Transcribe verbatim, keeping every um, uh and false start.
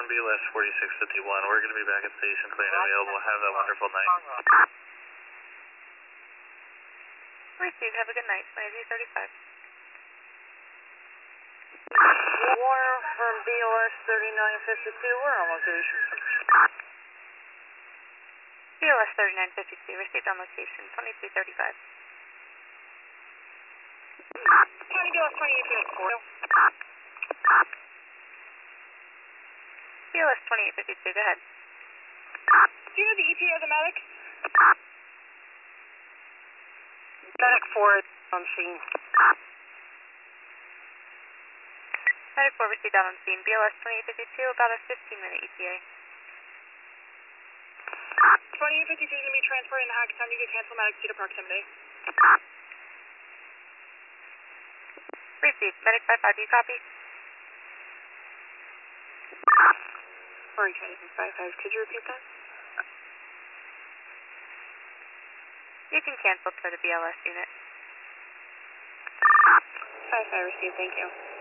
B L S forty-six fifty-one. We're going to be back at station clear and available. Have a wonderful night. Receive. Have a good night. twenty-three thirty-five. War from B L S thirty-nine fifty-two. We're on location. B L S thirty-nine fifty-two. Received on location. twenty-three thirty-five. County B L S twenty-eight fifty-four. B L S twenty-eight fifty-two. Go ahead. Do you know the E T A of the medic? Medic four is on scene. Medic four received out on scene. B L S twenty-eight fifty-two, about a fifteen minute E T A. twenty-eight fifty-two is going to be transported in Hackettstown. You can cancel medic due to proximity. Received. Medic five five, do you copy? Orange County five five, could you repeat that? You can cancel to the B L S unit. five five received, thank you.